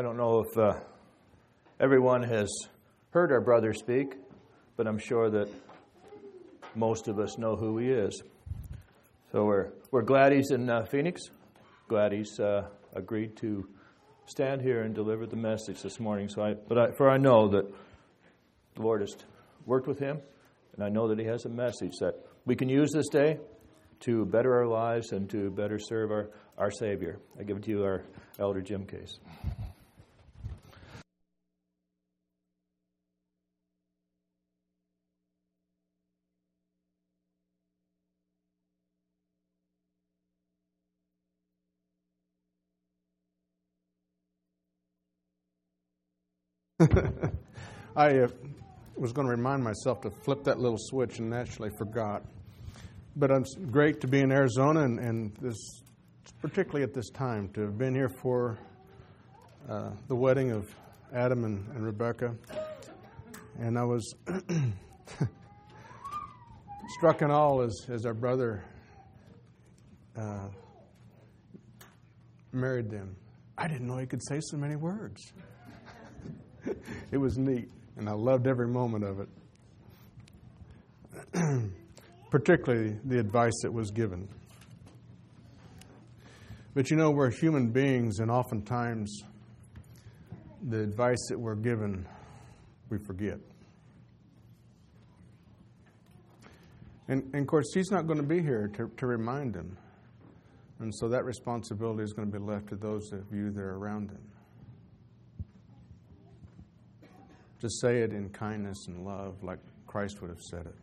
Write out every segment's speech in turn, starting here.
I don't know if everyone has heard our brother speak, but I'm sure that most of us know who he is. So we're glad he's in Phoenix. Glad he's agreed to stand here and deliver the message this morning. For I know that the Lord has worked with him, and I know that he has a message that we can use this day to better our lives and to better serve our Savior. I give it to you, our Elder Jim Case. I was going to remind myself to flip that little switch and naturally forgot. But it's great to be in Arizona, and this, particularly at this time, to have been here for the wedding of Adam and Rebecca. And I was struck in awe as our brother married them. I didn't know he could say so many words. It was neat, and I loved every moment of it, particularly the advice that was given. But you know, we're human beings, and oftentimes the advice that we're given, we forget. And of course, he's not going to be here to remind him. And so that responsibility is going to be left to those of you that are around him. To say it in kindness and love like Christ would have said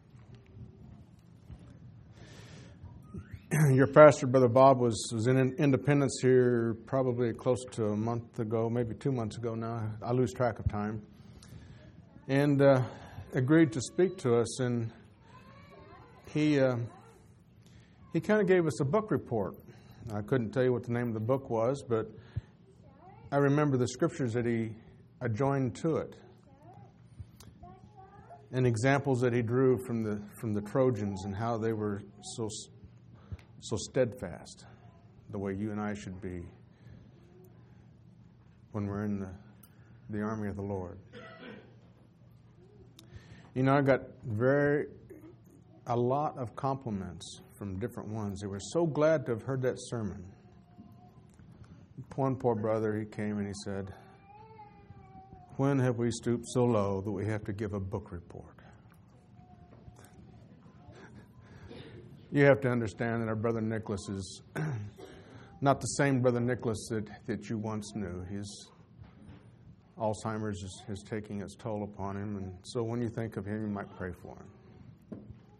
it. Your pastor, Brother Bob, was in Independence here probably close to a month ago, maybe 2 months ago now. I lose track of time. And agreed to speak to us. And he kind of gave us a book report. I couldn't tell you what the name of the book was, but I remember the scriptures that he adjoined to it. And examples that he drew from the Trojans and how they were so steadfast, the way you and I should be when we're in the army of the Lord. You know, I got a lot of compliments from different ones. They were so glad to have heard that sermon. One poor brother, he came and he said, "When have we stooped so low that we have to give a book report?" You have to understand that our brother Nicholas is not the same brother Nicholas that you once knew. His Alzheimer's is taking its toll upon him, and so when you think of him, you might pray for him.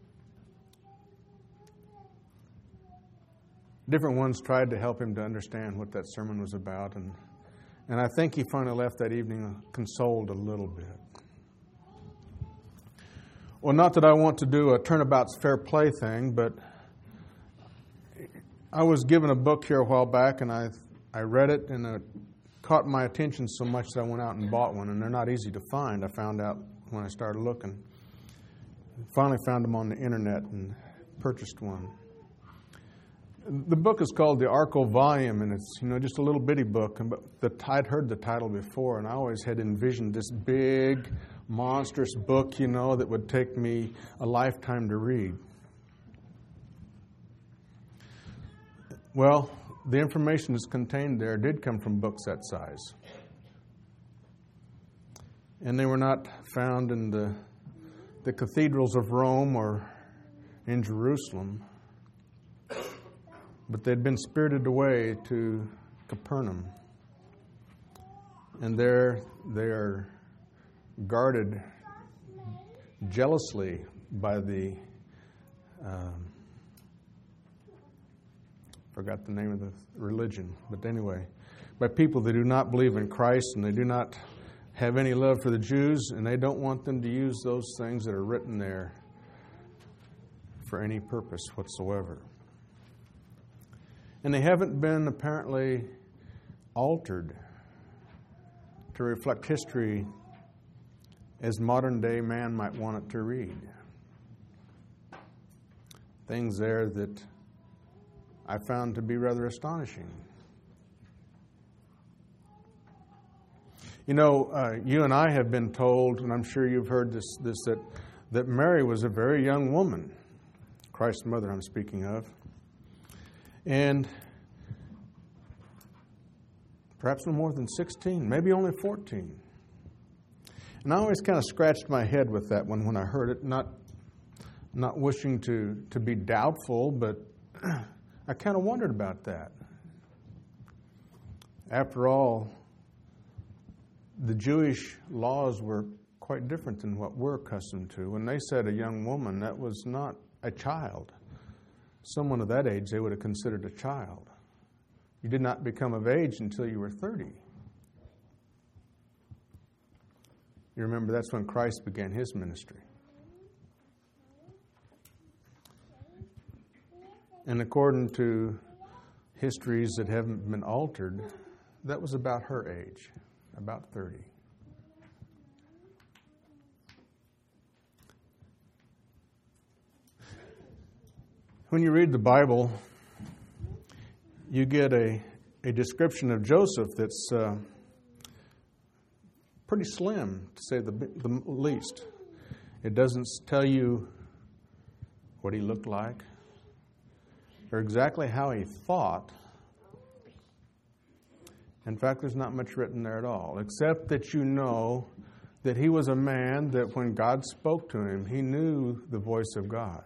Different ones tried to help him to understand what that sermon was about, and I think he finally left that evening consoled a little bit. Well, not that I want to do a turnabout's fair play thing, but I was given a book here a while back, and I read it, and it caught my attention so much that I went out and bought one, and they're not easy to find. I found out when I started looking. Finally found them on the internet and purchased one. The book is called The Arco Volume, and it's just a little bitty book. But I'd heard the title before, and I always had envisioned this big, monstrous book, that would take me a lifetime to read. Well, the information that's contained there did come from books that size. And they were not found in the cathedrals of Rome or in Jerusalem. But they'd been spirited away to Capernaum. And there they are guarded jealously by the, forgot the name of the religion, but anyway, by people that do not believe in Christ, and they do not have any love for the Jews, and they don't want them to use those things that are written there for any purpose whatsoever. And they haven't been apparently altered to reflect history as modern day man might want it to read. Things there that I found to be rather astonishing. You know, you and I have been told, and I'm sure you've heard this that Mary was a very young woman, Christ's mother I'm speaking of, and perhaps no more than 16, maybe only 14. And I always kind of scratched my head with that one when I heard it, not wishing to be doubtful, but I kind of wondered about that. After all, the Jewish laws were quite different than what we're accustomed to. When they said a young woman, that was not a child. Someone of that age they would have considered a child. You did not become of age until you were 30. You remember that's when Christ began his ministry. And according to histories that haven't been altered, that was about her age, about 30. When you read the Bible, you get a description of Joseph that's pretty slim, to say the least. It doesn't tell you what he looked like or exactly how he thought. In fact, there's not much written there at all, except that you know that he was a man that when God spoke to him, he knew the voice of God.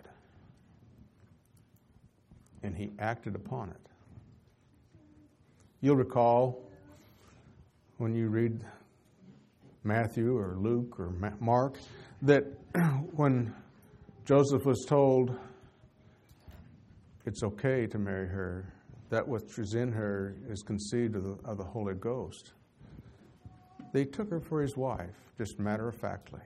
And he acted upon it. You'll recall when you read Matthew or Luke or Mark that when Joseph was told it's okay to marry her, that which is in her is conceived of the Holy Ghost. They took her for his wife, just matter-of-factly.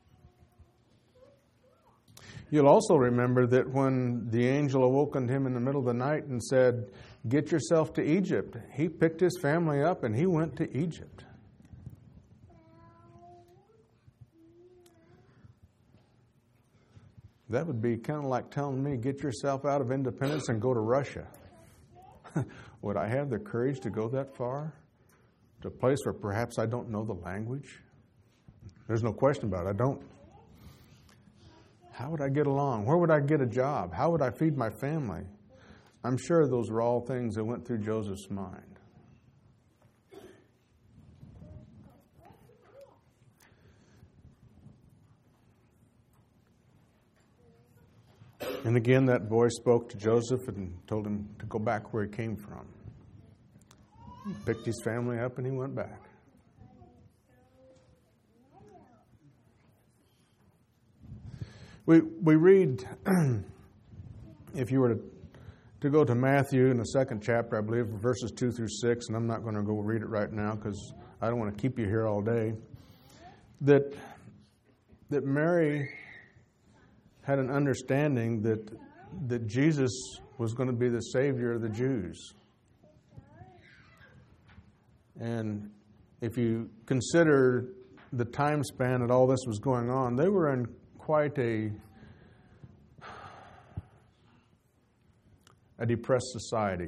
You'll also remember that when the angel awokened him in the middle of the night and said, "Get yourself to Egypt," he picked his family up and he went to Egypt. That would be kind of like telling me, get yourself out of independence and go to Russia. Would I have the courage to go that far? To a place where perhaps I don't know the language? There's no question about it. I don't. How would I get along? Where would I get a job? How would I feed my family? I'm sure those were all things that went through Joseph's mind. And again, that voice spoke to Joseph and told him to go back where he came from. He picked his family up and he went back. We read, if you were to go to Matthew in the second chapter, I believe, verses 2 through 6, and I'm not going to go read it right now because I don't want to keep you here all day, that Mary had an understanding that Jesus was going to be the Savior of the Jews. And if you consider the time span that all this was going on, they were in quite a depressed society.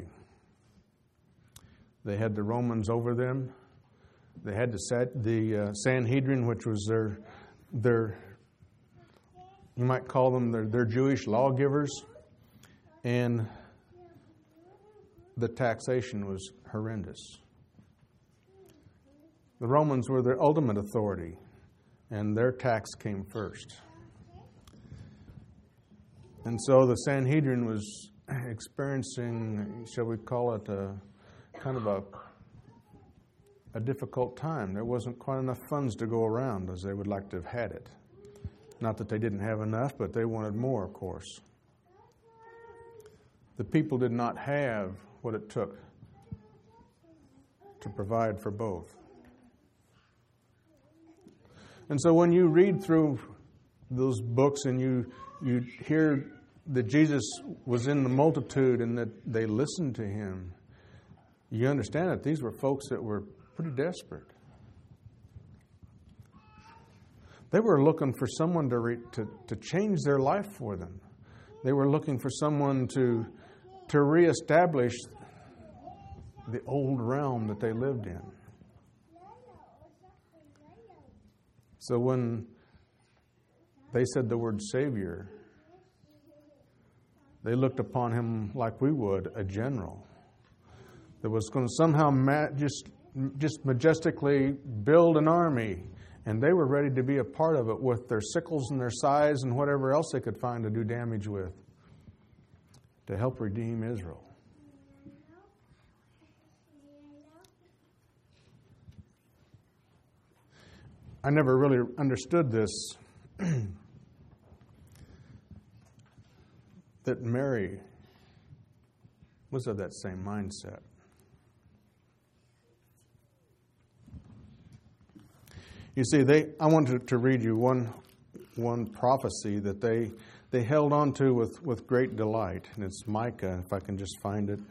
They had the Romans over them. They had the Sanhedrin, which was their you might call them their Jewish lawgivers, and the taxation was horrendous. The Romans were the ultimate authority, and their tax came first. And so the Sanhedrin was experiencing, shall we call it, a kind of a difficult time. There wasn't quite enough funds to go around as they would like to have had it. Not that they didn't have enough, but they wanted more, of course. The people did not have what it took to provide for both. And so when you read through those books and you hear that Jesus was in the multitude and that they listened to him, you understand that these were folks that were pretty desperate. They were looking for someone to change their life for them. They were looking for someone to reestablish the old realm that they lived in. So when they said the word Savior, they looked upon him like we would, a general that was going to somehow just majestically build an army. And they were ready to be a part of it with their sickles and their scythes and whatever else they could find to do damage with, to help redeem Israel. I never really understood this, that Mary was of that same mindset. You see, I wanted to read you one prophecy that they held on to with great delight, and it's Micah, if I can just find it.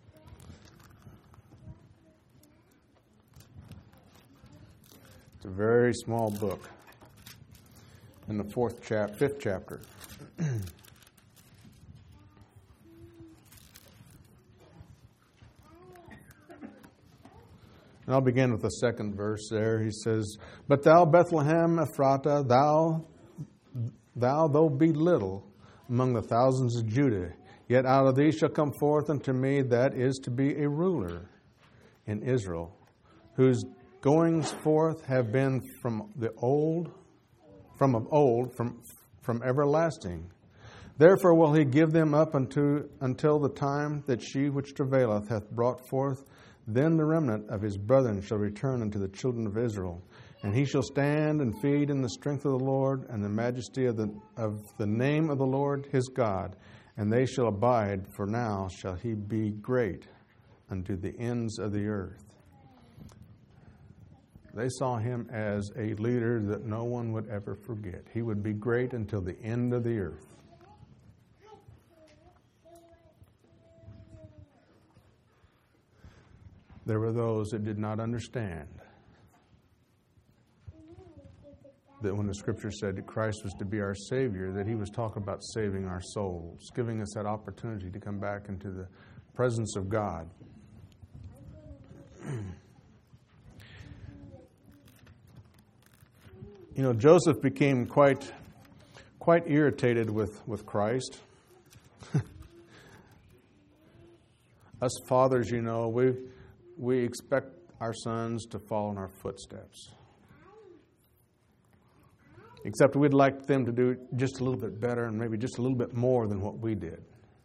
It's a very small book in the fifth chapter. And I'll begin with the second verse there. He says, "But thou, Bethlehem Ephratah, thou though be little among the thousands of Judah, yet out of thee shall come forth unto me that is to be a ruler in Israel, whose goings forth have been from everlasting. Therefore will he give them up until the time that she which travaileth hath brought forth. Then the remnant of his brethren shall return unto the children of Israel, and he shall stand and feed in the strength of the Lord and the majesty of the name of the Lord his God, and they shall abide, for now shall he be great unto the ends of the earth." They saw him as a leader that no one would ever forget. He would be great until the end of the earth. There were those that did not understand that when the Scripture said that Christ was to be our Savior, that he was talking about saving our souls, giving us that opportunity to come back into the presence of God. You know, Joseph became quite irritated with Christ. Us fathers, you know, we expect our sons to follow in our footsteps. Except we'd like them to do just a little bit better and maybe just a little bit more than what we did.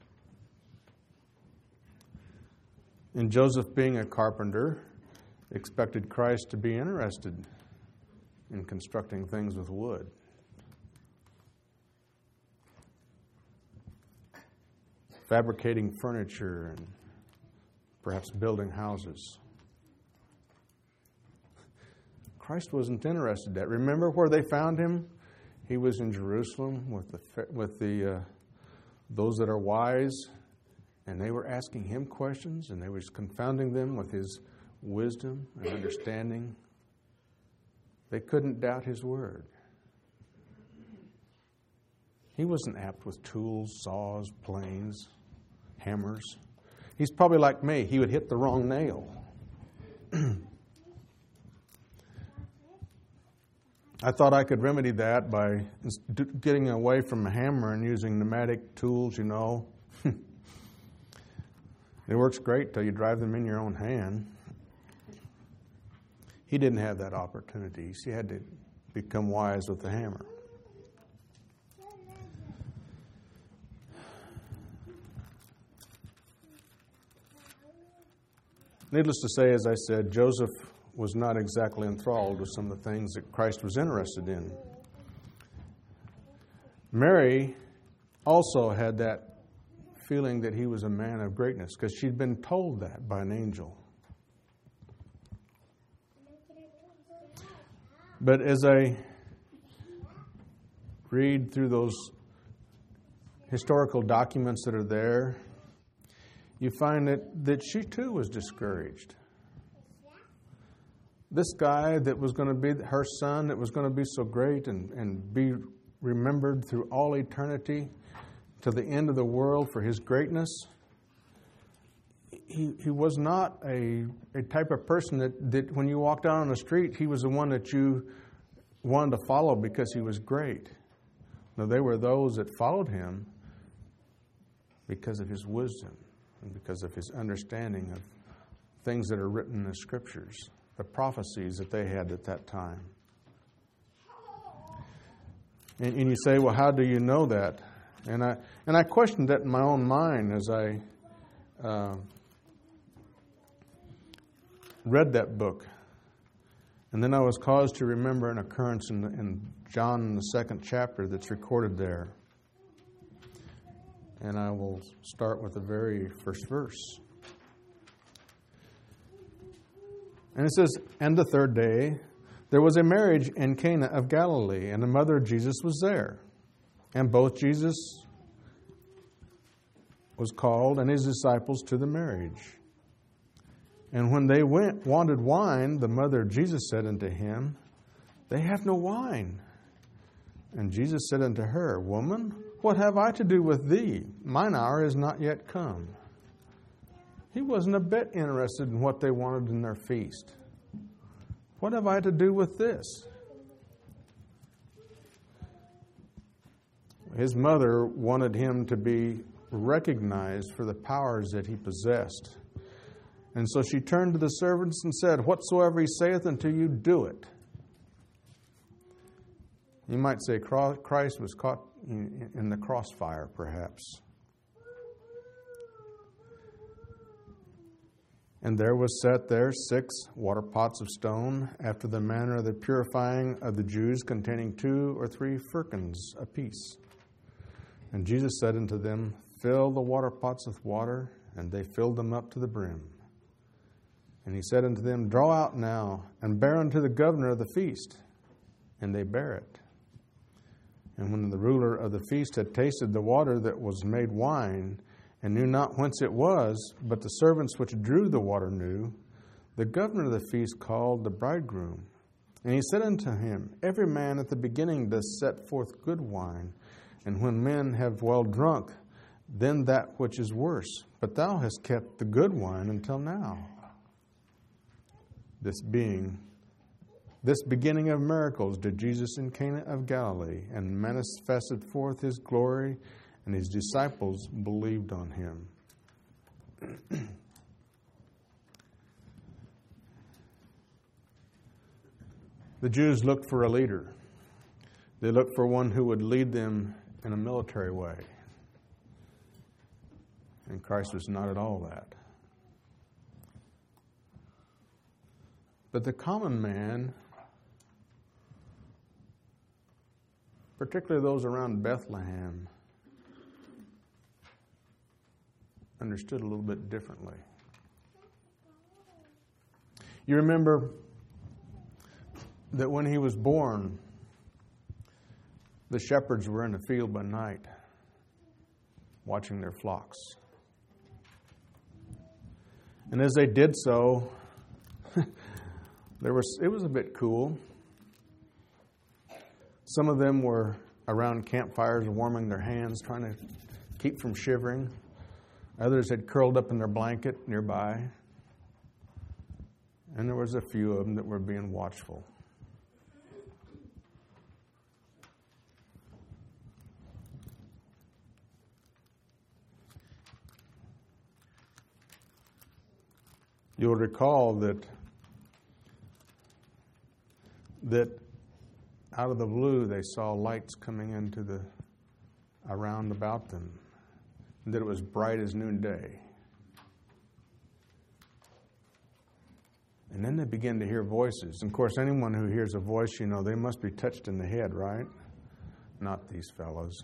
And Joseph, being a carpenter, expected Christ to be interested in constructing things with wood. Fabricating furniture and perhaps building houses. Christ wasn't interested in that. Remember where they found him? He was in Jerusalem with those that are wise, and they were asking him questions, and they were confounding them with his wisdom and understanding. They couldn't doubt his word. He wasn't apt with tools, saws, planes, hammers. He's probably like me. He would hit the wrong nail. I thought I could remedy that by getting away from a hammer and using pneumatic tools, you know. It works great till you drive them in your own hand. He didn't have that opportunity. He had to become wise with the hammer. Needless to say, as I said, Joseph was not exactly enthralled with some of the things that Christ was interested in. Mary also had that feeling that he was a man of greatness because she'd been told that by an angel. But as I read through those historical documents that are there, you find that she too was discouraged. This guy that was going to be her son, that was going to be so great and be remembered through all eternity to the end of the world for his greatness, he was not a type of person that when you walked out on the street, he was the one that you wanted to follow because he was great. No, they were those that followed him because of his wisdom and because of his understanding of things that are written in the Scriptures, the prophecies that they had at that time. And you say, well, how do you know that? And I questioned that in my own mind as I read that book. And then I was caused to remember an occurrence in John, the 2nd chapter, that's recorded there. And I will start with the very first verse. And it says, "And the third day, there was a marriage in Cana of Galilee, and the mother of Jesus was there. And both Jesus was called and his disciples to the marriage. And when they wanted wine, the mother of Jesus said unto him, They have no wine. And Jesus said unto her, Woman, what have I to do with thee? Mine hour is not yet come. He wasn't a bit interested in what they wanted in their feast. What have I to do with this? His mother wanted him to be recognized for the powers that he possessed. And so she turned to the servants and said, Whatsoever he saith unto you, do it. You might say Christ was caught in the crossfire, perhaps. And there was set there 6 water pots of stone, after the manner of the purifying of the Jews, containing 2 or 3 firkins apiece. And Jesus said unto them, Fill the water pots with water, and they filled them up to the brim. And he said unto them, Draw out now, and bear unto the governor of the feast. And they bare it. And when the ruler of the feast had tasted the water that was made wine, and knew not whence it was, but the servants which drew the water knew, the governor of the feast called the bridegroom. And he said unto him, Every man at the beginning doth set forth good wine, and when men have well drunk, then that which is worse. But thou hast kept the good wine until now. This beginning of miracles did Jesus in Cana of Galilee, and manifested forth his glory, and his disciples believed on him. The Jews looked for a leader. They looked for one who would lead them in a military way. And Christ was not at all that. But the common man, particularly those around Bethlehem, understood a little bit differently. You remember that when he was born, the shepherds were in the field by night watching their flocks. And as they did so, it was a bit cool. Some of them were around campfires warming their hands, trying to keep from shivering. Others had curled up in their blanket nearby. And there was a few of them that were being watchful. You'll recall that out of the blue they saw lights coming into around about them, and that it was bright as noonday. And then they began to hear voices. And of course, anyone who hears a voice, they must be touched in the head, right? Not these fellows.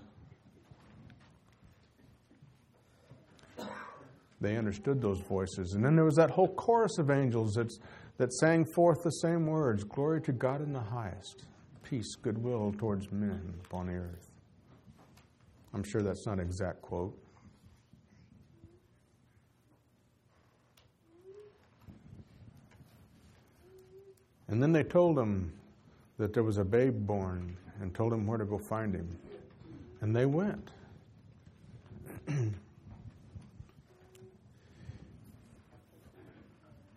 They understood those voices. And then there was that whole chorus of angels that sang forth the same words, Glory to God in the highest, peace, goodwill towards men upon the earth. I'm sure that's not an exact quote. And then they told him that there was a babe born and told him where to go find him. And they went.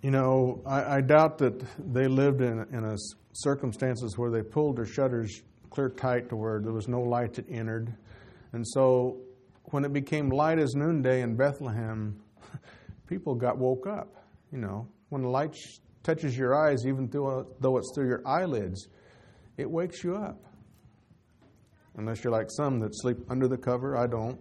You know, I doubt that they lived in circumstances where they pulled their shutters clear tight to where there was no light that entered. And so when it became light as noonday in Bethlehem, people got woke up. You know, when the light touches your eyes, even though it's through your eyelids, it wakes you up. Unless you're like some that sleep under the cover. I don't.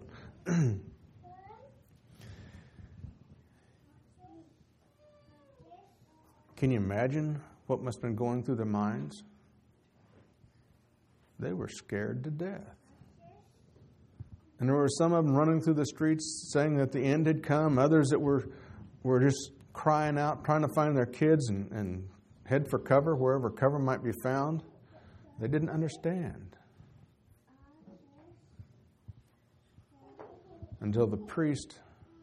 Can you imagine what must have been going through their minds? They were scared to death. And there were some of them running through the streets saying that the end had come. Others that were just crying out, trying to find their kids and head for cover, wherever cover might be found. They didn't understand. Until the priest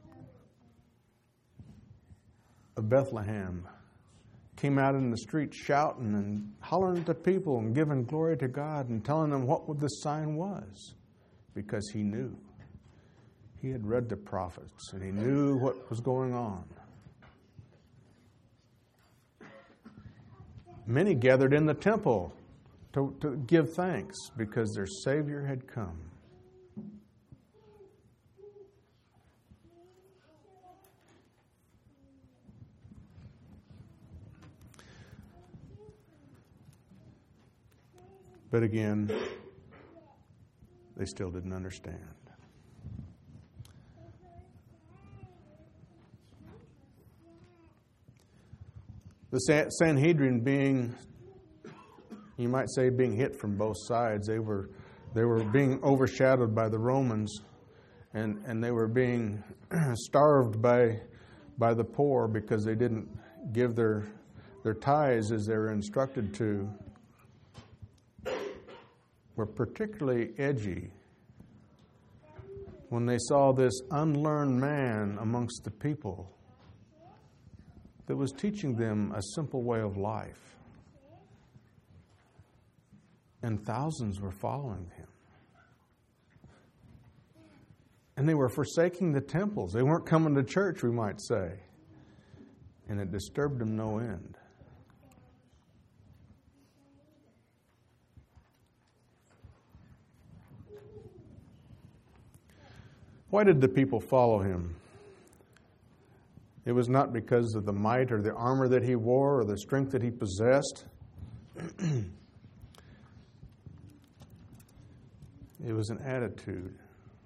of Bethlehem came out in the street shouting and hollering at the people and giving glory to God and telling them what this sign was, because he knew. He had read the prophets and he knew what was going on. Many gathered in the temple to give thanks because their Savior had come. But again, they still didn't understand. The Sanhedrin being, you might say, being hit from both sides. They were being overshadowed by the Romans, and they were being starved by the poor because they didn't give their tithes as they were instructed to. Were particularly edgy when they saw this unlearned man amongst the people that was teaching them a simple way of life. And thousands were following him. And they were forsaking the temples. They weren't coming to church, we might say. And it disturbed them no end. Why did the people follow him? It was not because of the might or the armor that he wore or the strength that he possessed. It was an attitude.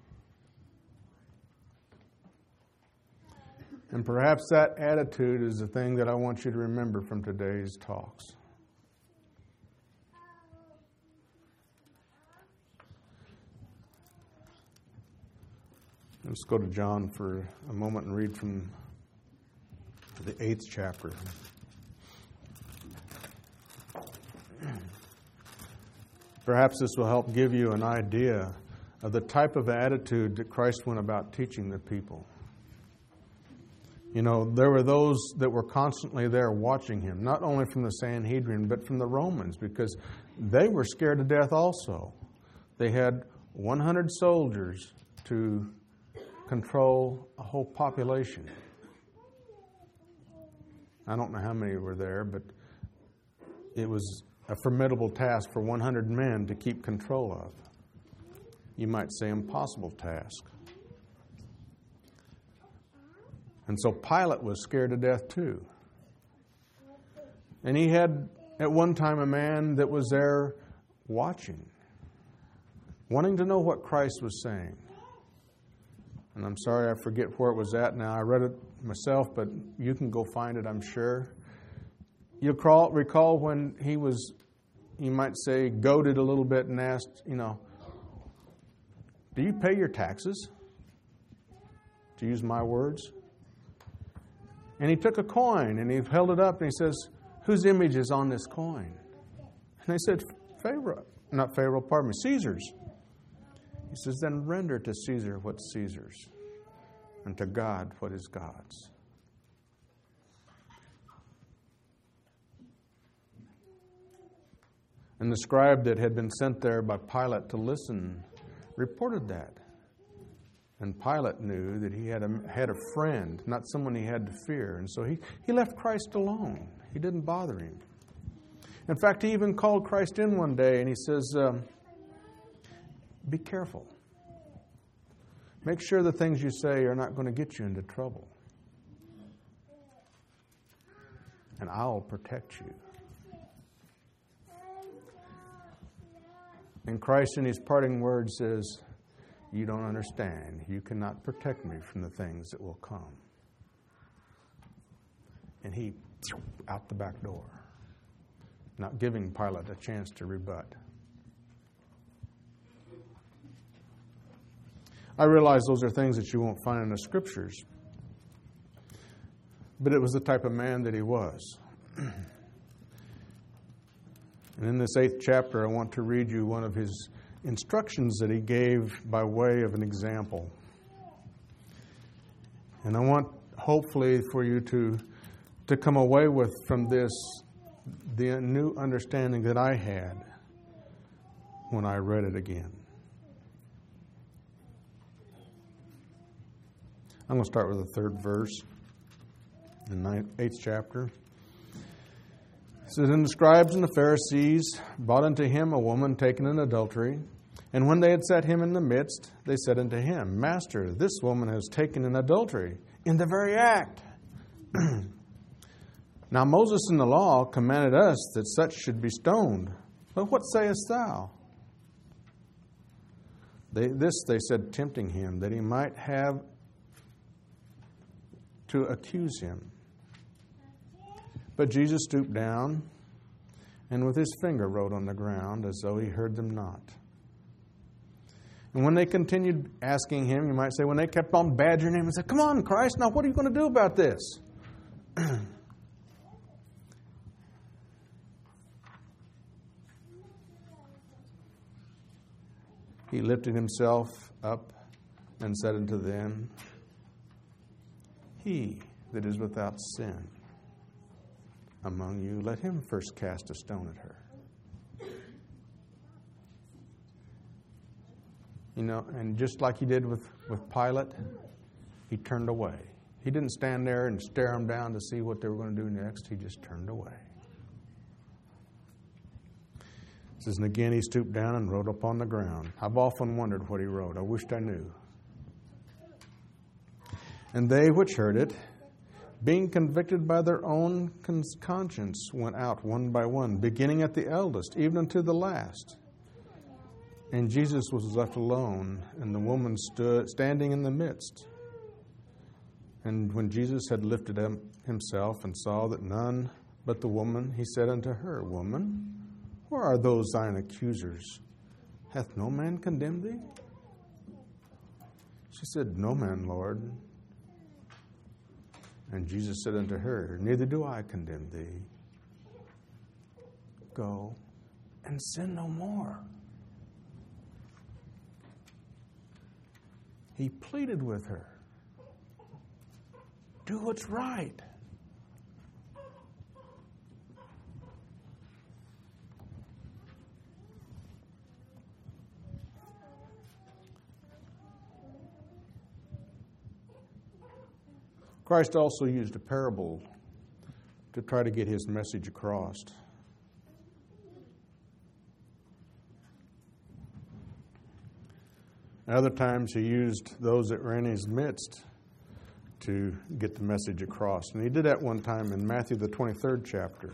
And perhaps that attitude is the thing that I want you to remember from today's talks. Let's go to John for a moment and read from the 8th chapter. Perhaps this will help give you an idea of the type of attitude that Christ went about teaching the people. You know, there were those that were constantly there watching him, not only from the Sanhedrin, but from the Romans, because they were scared to death also. They had 100 soldiers to control a whole population. I don't know how many were there, but it was a formidable task for 100 men to keep control of. You might say impossible task. And so Pilate was scared to death too. And he had at one time a man that was there watching, wanting to know what Christ was saying. And I'm sorry, I forget where it was at now. I read it myself, but you can go find it, I'm sure. You'll recall when he was, you might say, goaded a little bit and asked, do you pay your taxes? To use my words. And he took a coin and he held it up and he says, whose image is on this coin? And they said, Caesar's. He says, then render to Caesar what's Caesar's, and to God what is God's. And the scribe that had been sent there by Pilate to listen reported that. And Pilate knew that he had a friend, not someone he had to fear. And so he left Christ alone. He didn't bother him. In fact, he even called Christ in one day and he says, be careful. Make sure the things you say are not going to get you into trouble. And I'll protect you. And Christ in his parting words says, you don't understand. You cannot protect me from the things that will come. And he out the back door, not giving Pilate a chance to rebut. I realize those are things that you won't find in the Scriptures, but it was the type of man that he was. And in this 8th chapter, I want to read you one of his instructions that he gave by way of an example. And I want, hopefully, for you to come away with from this the new understanding that I had when I read it again. I'm going to start with the 3rd verse in the 8th chapter. It says, and the scribes and the Pharisees brought unto him a woman taken in adultery. And when they had set him in the midst, they said unto him, Master, this woman has taken in adultery in the very act. Now Moses in the law commanded us that such should be stoned. But what sayest thou? They said, tempting him, that he might have to accuse him. But Jesus stooped down and with his finger wrote on the ground as though he heard them not. And when they continued asking him, you might say, when they kept on badgering him and said, come on, Christ, now what are you going to do about this? He lifted himself up and said unto them, he that is without sin among you, let him first cast a stone at her. You know, and just like he did with Pilate, he turned away. He didn't stand there and stare them down to see what they were going to do next. He just turned away. It says, and again he stooped down and wrote upon the ground. I've often wondered what he wrote. I wished I knew. And they which heard it, being convicted by their own conscience, went out one by one, beginning at the eldest, even unto the last. And Jesus was left alone, and the woman stood standing in the midst. And when Jesus had lifted up himself and saw that none but the woman, he said unto her, Woman, where are those thine accusers? Hath no man condemned thee? She said, No man, Lord. And Jesus said unto her, Neither do I condemn thee. Go and sin no more. He pleaded with her. Do what's right. Christ also used a parable to try to get his message across. At other times, he used those that were in his midst to get the message across. And he did that one time in Matthew, the 23rd chapter.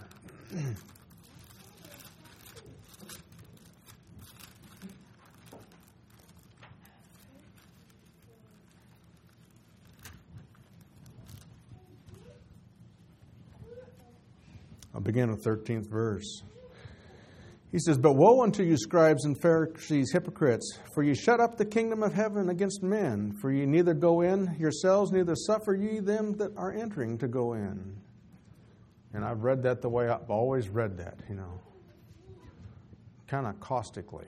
I'll begin with 13th verse. He says, But woe unto you, scribes and Pharisees, hypocrites, for ye shut up the kingdom of heaven against men. For ye neither go in yourselves, neither suffer ye them that are entering to go in. And I've read that the way I've always read that, kind of caustically.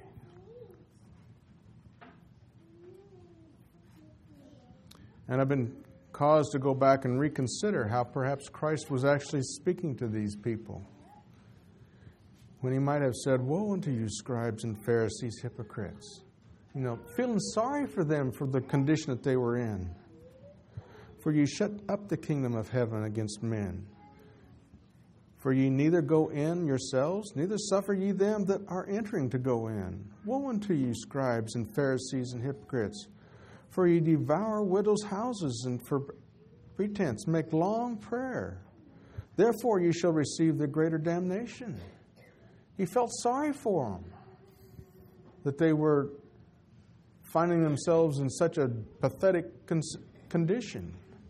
And I've been caused to go back and reconsider how perhaps Christ was actually speaking to these people, when he might have said, Woe unto you, scribes and Pharisees, hypocrites. feeling sorry for them for the condition that they were in. For ye shut up the kingdom of heaven against men. For ye neither go in yourselves, neither suffer ye them that are entering to go in. Woe unto you, scribes and Pharisees and hypocrites! For ye devour widows' houses, and for pretense make long prayer. Therefore ye shall receive the greater damnation. He felt sorry for them, that they were finding themselves in such a pathetic condition.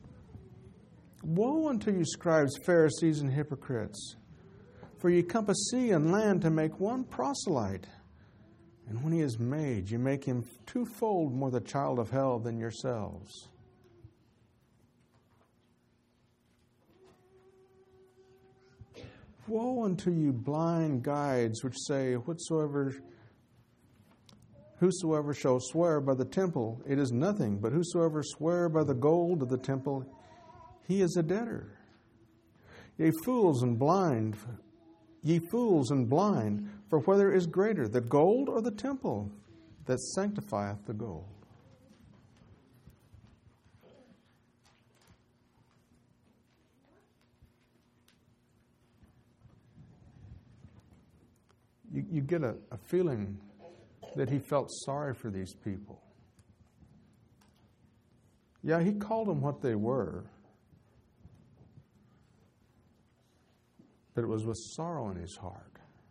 Woe unto you, scribes, Pharisees, and hypocrites! For ye compass sea and land to make one proselyte. And when he is made, you make him twofold more the child of hell than yourselves. Woe unto you, blind guides, which say, Whosoever shall swear by the temple, it is nothing, but whosoever swear by the gold of the temple, he is a debtor. Ye fools and blind, for whether is greater, the gold or the temple that sanctifieth the gold? You get a feeling that he felt sorry for these people. Yeah, he called them what they were, but it was with sorrow in his heart.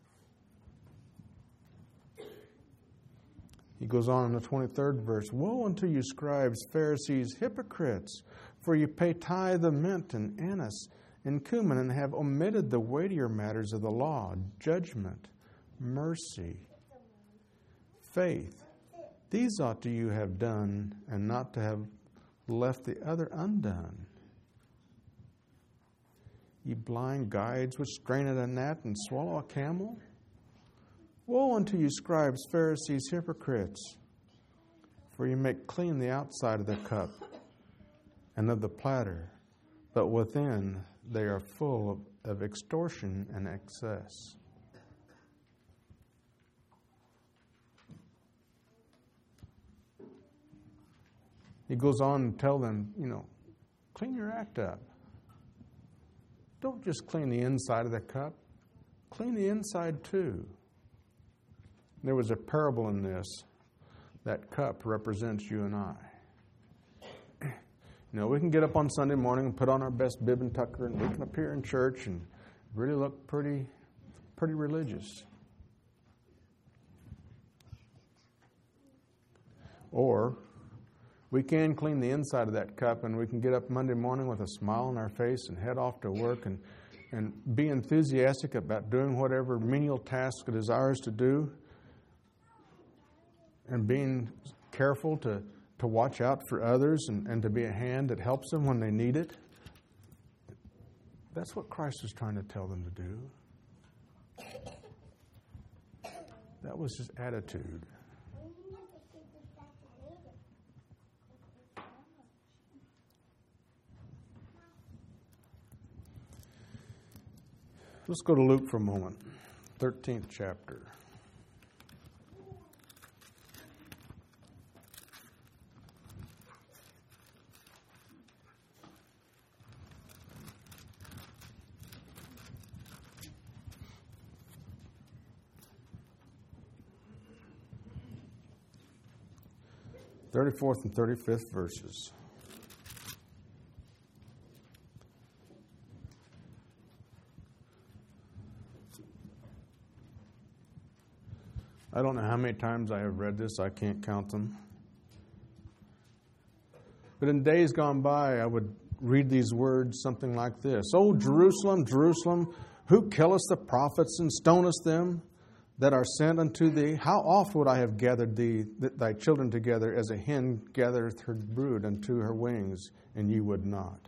He goes on in the 23rd verse, Woe unto you, scribes, Pharisees, hypocrites! For you pay tithe of mint and anise and cumin, and have omitted the weightier matters of the law, judgment, mercy, faith. These ought to you have done, and not to have left the other undone. Ye blind guides, which strain at a gnat and swallow a camel? Woe unto you, scribes, Pharisees, hypocrites! For you make clean the outside of the cup and of the platter, but within they are full of extortion and excess. He goes on to tell them, clean your act up. Don't just clean the inside of the cup. Clean the inside too. There was a parable in this. That cup represents you and I. We can get up on Sunday morning and put on our best bib and tucker, and we can appear in church and really look pretty religious. Or we can clean the inside of that cup, and we can get up Monday morning with a smile on our face and head off to work and be enthusiastic about doing whatever menial task it is ours to do, and being careful to watch out for others and to be a hand that helps them when they need it. That's what Christ was trying to tell them to do. That was his attitude. Let's go to Luke for a moment, 13th chapter. (34th and 35th verses). I don't know how many times I have read this. I can't count them. But in days gone by, I would read these words something like this. O Jerusalem, Jerusalem, who killest the prophets and stonest them that are sent unto thee? How oft would I have gathered thee, thy children together, as a hen gathereth her brood unto her wings, and ye would not.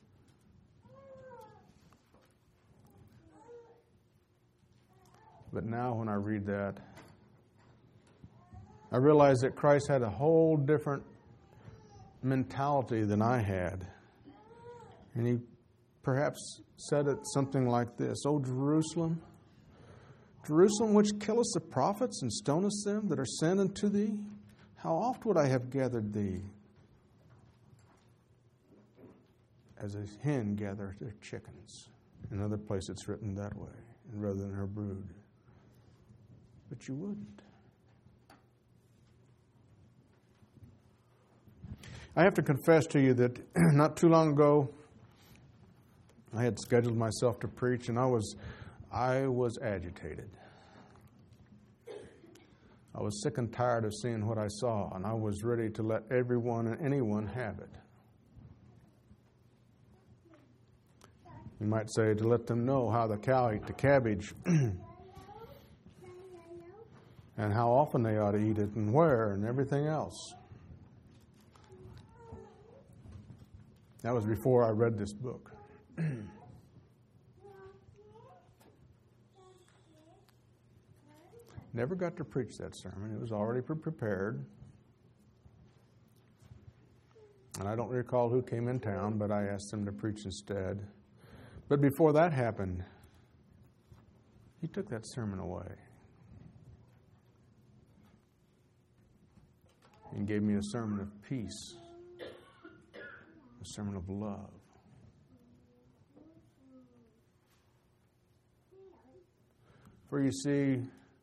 But now when I read that, I realize that Christ had a whole different mentality than I had. And he perhaps said it something like this. O Jerusalem, Jerusalem, which killest the prophets and stonest them that are sent unto thee, how oft would I have gathered thee, as a hen gathereth her chickens. In another place it's written that way, and rather than her brood. But you wouldn't. I have to confess to you that not too long ago, I had scheduled myself to preach, and I was agitated. I was sick and tired of seeing what I saw, and I was ready to let everyone and anyone have it. You might say to let them know how the cow ate the cabbage and how often they ought to eat it and where and everything else. That was before I read this book. Never got to preach that sermon. It was already prepared. And I don't recall who came in town, but I asked them to preach instead. But before that happened, he took that sermon away and gave me a sermon of peace, a sermon of love. For you see,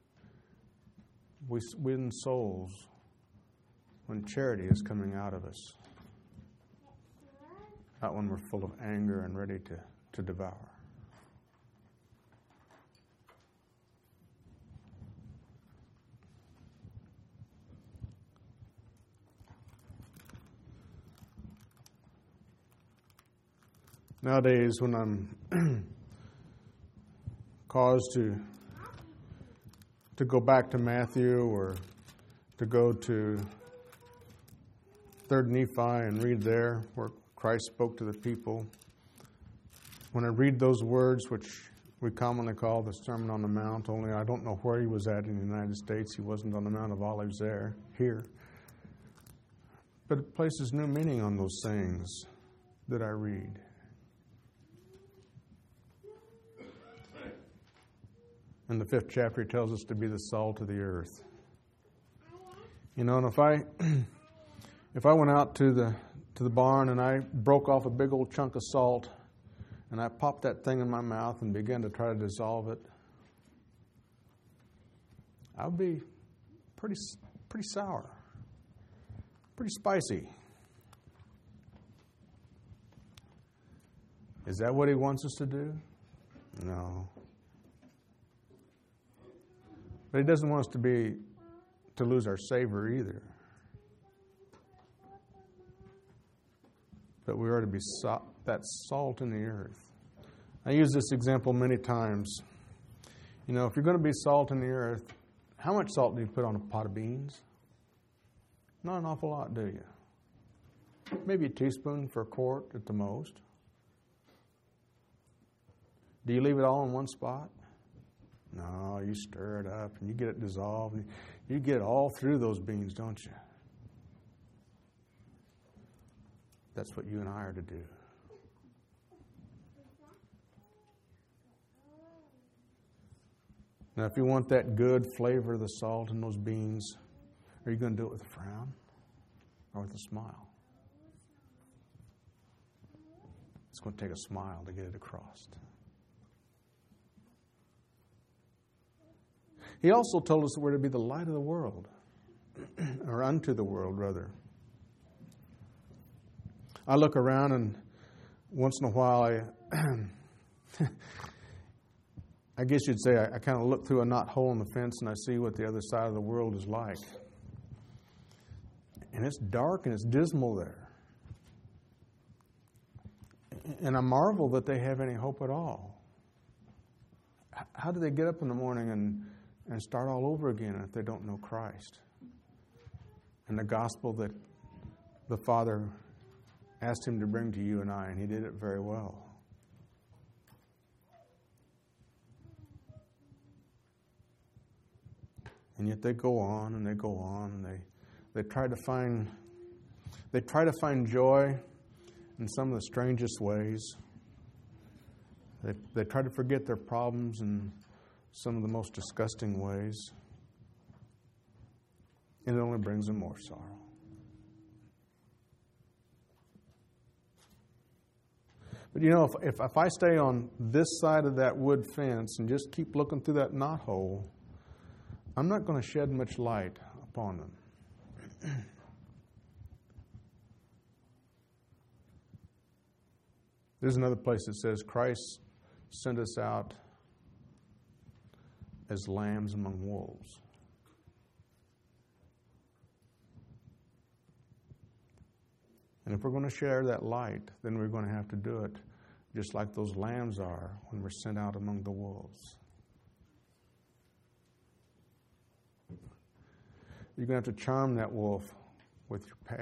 we win souls when charity is coming out of us, not when we're full of anger and ready to devour. Nowadays, when I'm caused to go back to Matthew or to go to 3rd Nephi and read there where Christ spoke to the people, when I read those words, which we commonly call the Sermon on the Mount, only I don't know where he was at in the United States. He wasn't on the Mount of Olives here. But it places new meaning on those things that I read. In the 5th chapter, he tells us to be the salt of the earth. You know, and if I went out to the barn and I broke off a big old chunk of salt and I popped that thing in my mouth and began to try to dissolve it, I would be pretty sour, pretty spicy. Is that what he wants us to do? No. But he doesn't want us to lose our savor either. But we are to be that salt in the earth. I use this example many times. You know, if you're going to be salt in the earth, how much salt do you put on a pot of beans? Not an awful lot, do you? Maybe a teaspoon for a quart at the most. Do you leave it all in one spot? No, you stir it up and you get it dissolved. And you get it all through those beans, don't you? That's what you and I are to do. Now, if you want that good flavor of the salt in those beans, are you going to do it with a frown or with a smile? It's going to take a smile to get it across. He also told us that we're to be the light of the world, or unto the world, rather. I look around and once in a while I guess you'd say I kind of look through a knot hole in the fence and I see what the other side of the world is like. And it's dark and it's dismal there. And I marvel that they have any hope at all. How do they get up in the morning and start all over again if they don't know Christ and the gospel that the Father asked him to bring to you and I, and he did it very well. And yet they go on and they go on and they try to find joy in some of the strangest ways. They try to forget their problems in some of the most disgusting ways. and it only brings them more sorrow. But you know, if I stay on this side of that wood fence and just keep looking through that knothole, I'm not going to shed much light upon them. There's another place that says Christ sent us out as lambs among wolves. And if we're going to share that light, then we're going to have to do it just like those lambs are when we're sent out among the wolves. You're going to have to charm that wolf with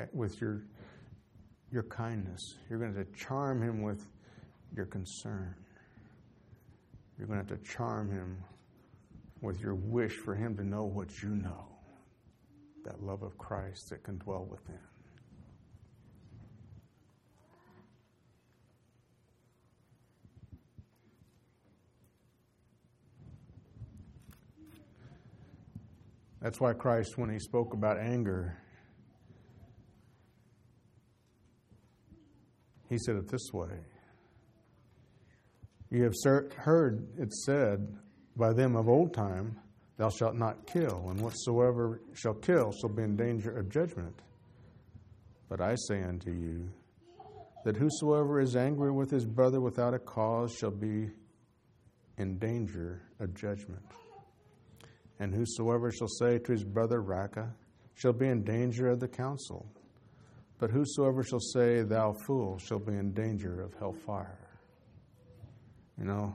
your kindness. You're going to have to charm him with your concern. You're going to have to charm him with your wish for him to know what you know, that love of Christ that can dwell within. That's why Christ, when he spoke about anger, he said it this way. You have heard it said by them of old time, thou shalt not kill, and whatsoever shall kill shall be in danger of judgment. But I say unto you, that whosoever is angry with his brother without a cause shall be in danger of judgment. And whosoever shall say to his brother, Raca, shall be in danger of the council. But whosoever shall say, thou fool, shall be in danger of hellfire. You know,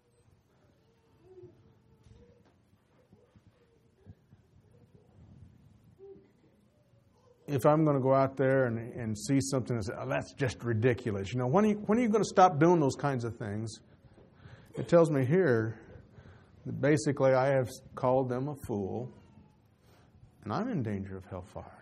if I'm going to go out there and see something and say, oh, that's just ridiculous. You know, when are you going to stop doing those kinds of things? It tells me here that basically I have called them a fool, and I'm in danger of hellfire.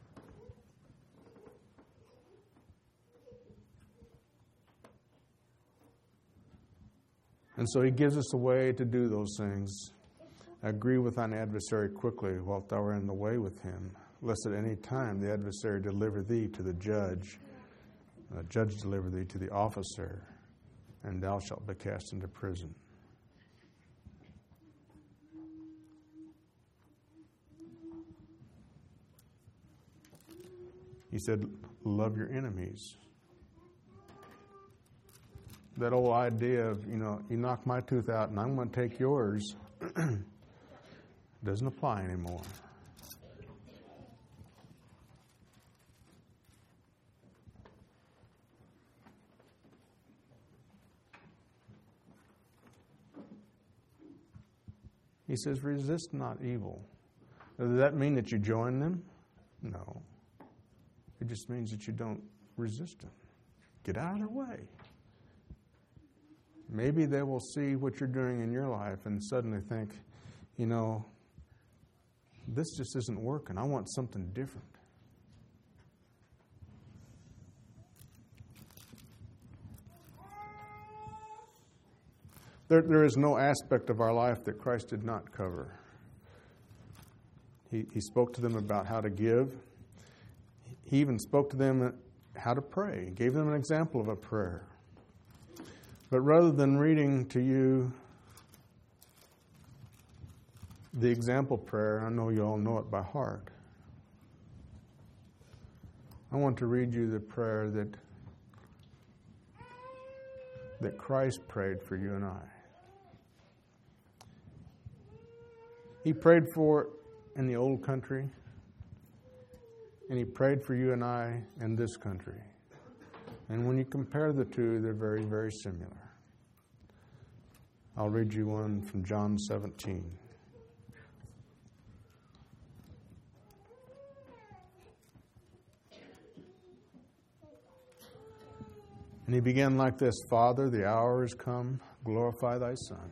And so he gives us a way to do those things. Agree with thine adversary quickly while thou art in the way with him, lest at any time the adversary deliver thee to the judge, and the judge deliver thee to the officer, and thou shalt be cast into prison. He said, love your enemies. That old idea of, you know, you knock my tooth out and I'm going to take yours doesn't apply anymore. He says, resist not evil. Does that mean that you join them? No. It just means that you don't resist them. Get out of their way. Maybe they will see what you're doing in your life and suddenly think, you know, this just isn't working. I want something different. There is no aspect of our life that Christ did not cover. He spoke to them about how to give. He even spoke to them how to pray. He gave them an example of a prayer. But rather than reading to you the example prayer, I know you all know it by heart, I want to read you the prayer that Christ prayed for you and I. He prayed for in the old country, and he prayed for you and I in this country. And when you compare the two, they're very, very similar. I'll read you one from John 17. And he began like this, Father, the hour is come, glorify thy Son.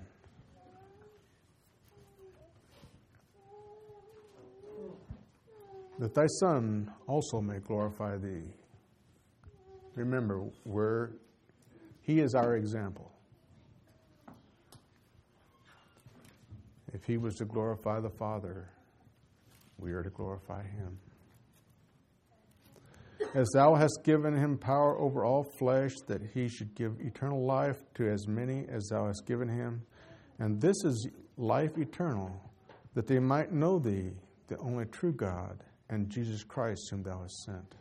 That thy Son also may glorify thee. Remember, he is our example. If he was to glorify the Father, we are to glorify him. As thou hast given him power over all flesh, that he should give eternal life to as many as thou hast given him. And this is life eternal, that they might know thee, the only true God, and Jesus Christ whom thou hast sent.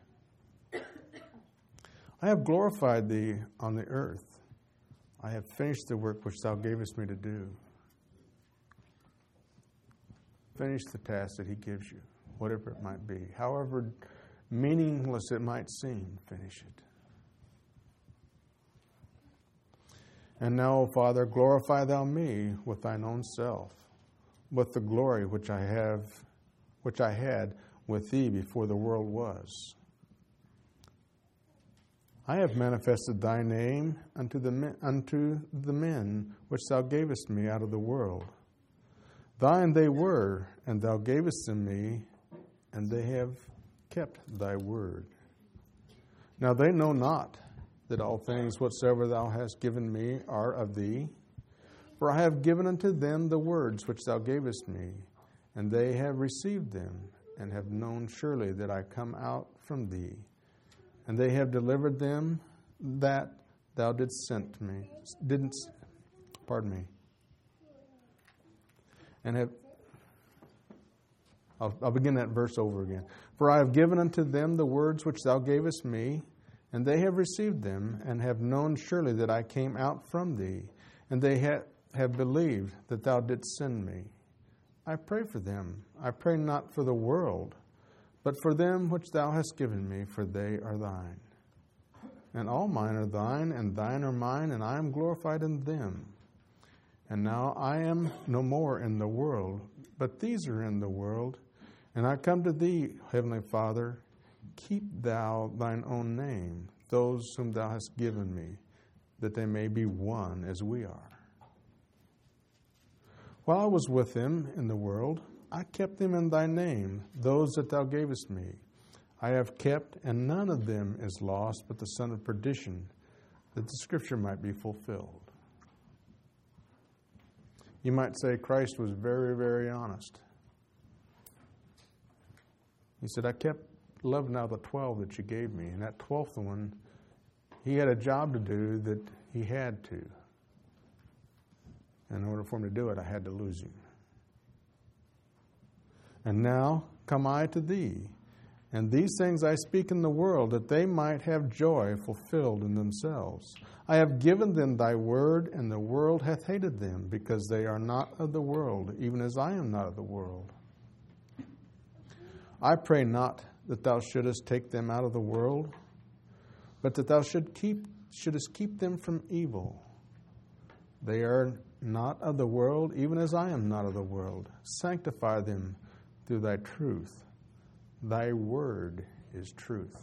I have glorified thee on the earth. I have finished the work which thou gavest me to do. Finish the task that he gives you, whatever it might be. However meaningless it might seem, finish it. And now, O Father, glorify thou me with thine own self, with the glory which I had with thee before the world was. I have manifested thy name unto the men which thou gavest me out of the world. Thine they were, and thou gavest them me, and they have kept thy word. Now they know not that all things whatsoever thou hast given me are of thee. For I have given unto them the words which thou gavest me, and they have received them, and have known surely that I come out from thee. And they have delivered them that thou didst send me. And have I'll begin that verse over again. For I have given unto them the words which thou gavest me, and they have received them, and have known surely that I came out from thee, and they have believed that thou didst send me. I pray for them. I pray not for the world, but for them which thou hast given me, for they are thine. And all mine are thine, and thine are mine, and I am glorified in them. And now I am no more in the world, but these are in the world. And I come to thee, Heavenly Father, keep thou thine own name, those whom thou hast given me, that they may be one as we are. While I was with them in the world, I kept them in thy name, those that thou gavest me. I have kept, and none of them is lost, but the son of perdition, that the scripture might be fulfilled. You might say Christ was very, very honest. He said, I kept 11 out of the 12 that you gave me. And that 12th one, he had a job to do that he had to. In order for him to do it, I had to lose him. And now come I to thee. And these things I speak in the world, that they might have joy fulfilled in themselves. I have given them thy word, and the world hath hated them, because they are not of the world, even as I am not of the world. I pray not that thou shouldest take them out of the world, but that thou shouldest keep them from evil. They are not of the world, even as I am not of the world. Sanctify them through thy truth. Thy word is truth.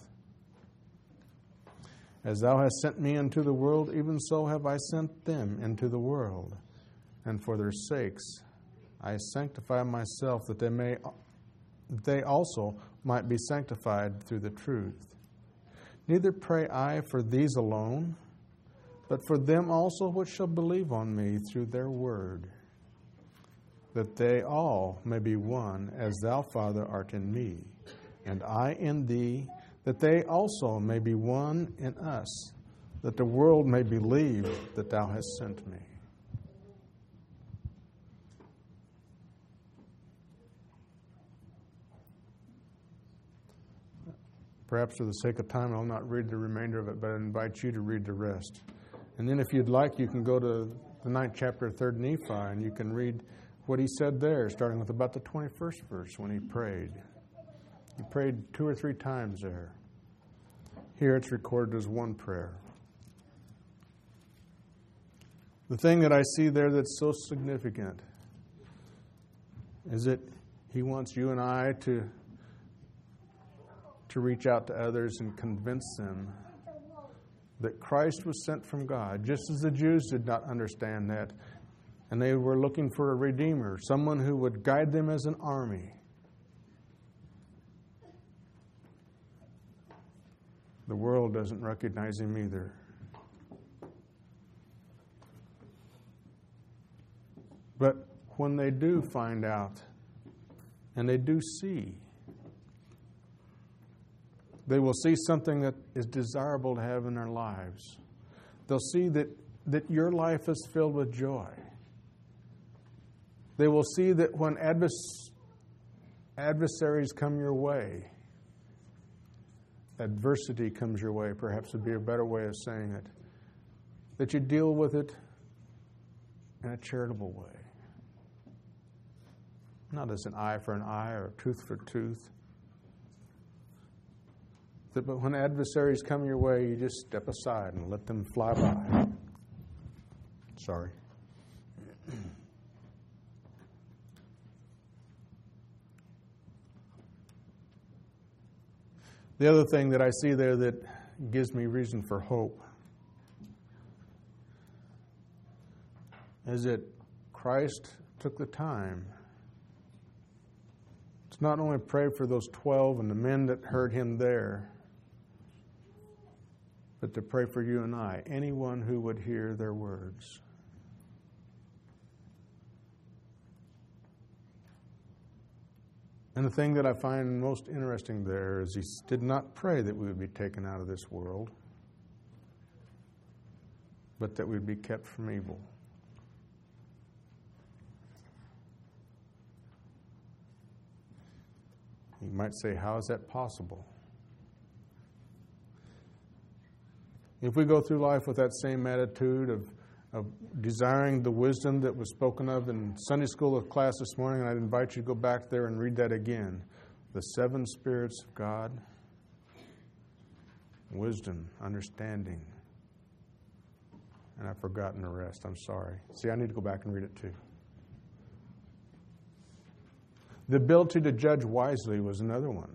As thou hast sent me into the world, even so have I sent them into the world. And for their sakes I sanctify myself, that they also might be sanctified through the truth. Neither pray I for these alone, but for them also which shall believe on me through their word, that they all may be one, as thou, Father, art in me, and I in thee, that they also may be one in us, that the world may believe that thou hast sent me. Perhaps for the sake of time, I'll not read the remainder of it, but I invite you to read the rest. And then if you'd like, you can go to the 9th chapter of 3rd Nephi, and you can read what he said there, starting with about the 21st verse when he prayed. He prayed 2 or 3 times there. Here it's recorded as one prayer. The thing that I see there that's so significant is that he wants you and I to reach out to others and convince them that Christ was sent from God, just as the Jews did not understand that. And they were looking for a Redeemer, someone who would guide them as an army. The world doesn't recognize him either. But when they do find out And they do see. They will see something that is desirable to have in their lives. They'll see that your life is filled with joy. They will see that when adversaries come your way, adversity comes your way, perhaps would be a better way of saying it, that you deal with it in a charitable way. Not as an eye for an eye or tooth for tooth. But when adversaries come your way, you just step aside and let them fly by. Sorry. The other thing that I see there that gives me reason for hope is that Christ took the time to not only pray for those 12 and the men that heard him there, but to pray for you and I, anyone who would hear their words. And the thing that I find most interesting there is he did not pray that we would be taken out of this world, but that we'd be kept from evil. You might say, how is that possible? If we go through life with that same attitude of desiring the wisdom that was spoken of in Sunday school class this morning, and I'd invite you to go back there and read that again. The 7 spirits of God, wisdom, understanding, and I've forgotten the rest. I'm sorry. See, I need to go back and read it too. The ability to judge wisely was another one.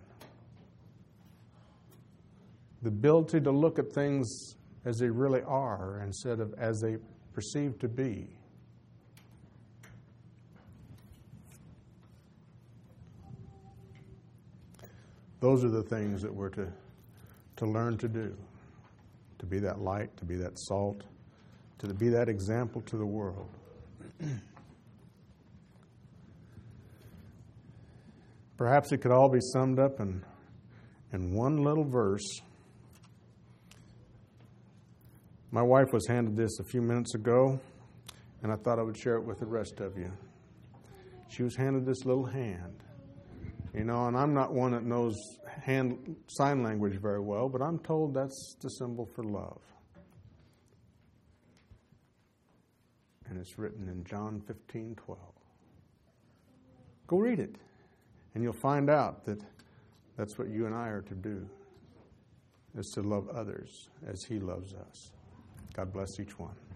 The ability to look at things as they really are instead of as they perceive to be. Those are the things that we're to learn to do. To be that light, to be that salt, to be that example to the world. Perhaps it could all be summed up in one little verse. My wife was handed this a few minutes ago, and I thought I would share it with the rest of you. She was handed this little hand. You know, and I'm not one that knows sign language very well, but I'm told that's the symbol for love. And it's written in John 15:12. Go read it, and you'll find out that that's what you and I are to do, is to love others as he loves us. God bless each one.